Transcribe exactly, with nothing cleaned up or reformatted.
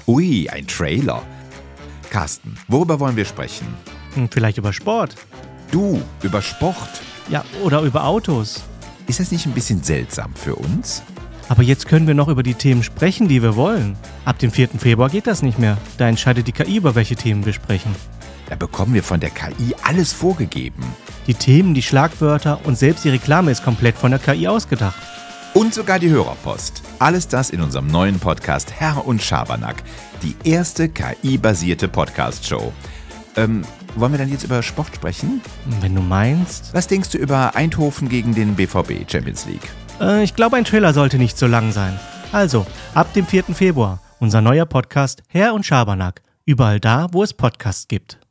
Ui, ein Trailer. Carsten, worüber wollen wir sprechen? Hm, vielleicht über Sport. Du, über Sport. Ja, oder über Autos. Ist das nicht ein bisschen seltsam für uns? Aber jetzt können wir noch über die Themen sprechen, die wir wollen. Ab dem vierten Februar geht das nicht mehr. Da entscheidet die K I, über welche Themen wir sprechen. Da bekommen wir von der K I alles vorgegeben. Die Themen, die Schlagwörter und selbst die Reklame ist komplett von der K I ausgedacht. Und sogar die Hörerpost. Alles das in unserem neuen Podcast Herr und Schabernack. Die erste K I-basierte Podcast-Show. Ähm, wollen wir dann jetzt über Sport sprechen? Wenn du meinst. Was denkst du über Eindhoven gegen den B V B Champions League? Äh, ich glaube, ein Trailer sollte nicht so lang sein. Also, ab dem vierten Februar, unser neuer Podcast Herr und Schabernack. Überall da, wo es Podcasts gibt.